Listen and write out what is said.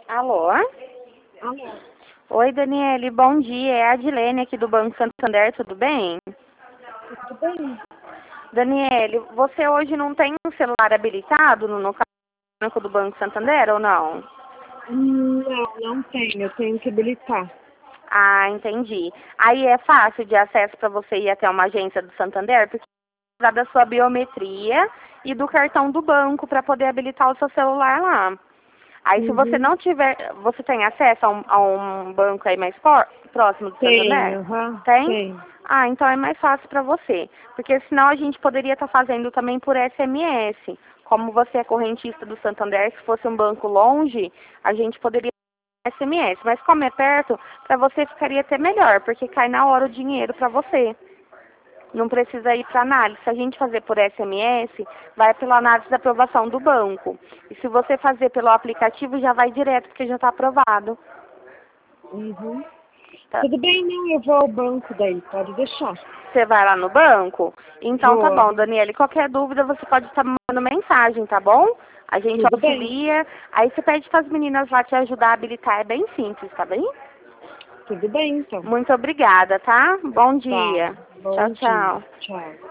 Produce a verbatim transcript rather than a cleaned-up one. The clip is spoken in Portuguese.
Alô? Alô? Oi, Daniele, bom dia. É a Adilene aqui do Banco Santander, tudo bem? Tudo bem? Daniele, você hoje não tem um celular habilitado no, no banco do Banco Santander ou não? Não, não tenho. Eu tenho que habilitar. Ah, entendi. Aí é fácil de acesso para você ir até uma agência do Santander, porque precisa da sua biometria e do cartão do banco para poder habilitar o seu celular lá. Aí se você Uhum. não tiver, você tem acesso a um, a um banco aí mais por, próximo do Santander? Tenho, aham, Tem? tenho. Ah, então é mais fácil para você. Porque senão a gente poderia estar fazendo também por S M S. Como você é correntista do Santander, se fosse um banco longe, a gente poderia S M S. Mas como é perto, para você ficaria até melhor, porque cai na hora o dinheiro para você. Não precisa ir para análise. Se a gente fazer por S M S, vai pela análise da aprovação do banco. E se você fazer pelo aplicativo, já vai direto, porque já está aprovado. Uhum. Tá? Tudo bem, não. Eu vou ao banco daí. Pode deixar. Você vai lá no banco? Então tá Vou, bom, aham. Daniele. Qualquer dúvida, você pode estar me mandando mensagem, tá bom? A gente Tudo bem. auxilia. Aí você pede para as meninas lá te ajudar a habilitar. É bem simples, tá bem? Tudo bem, então. Muito obrigada, tá? Bom Tá. dia. Tchau, Bom dia. tchau. Tchau.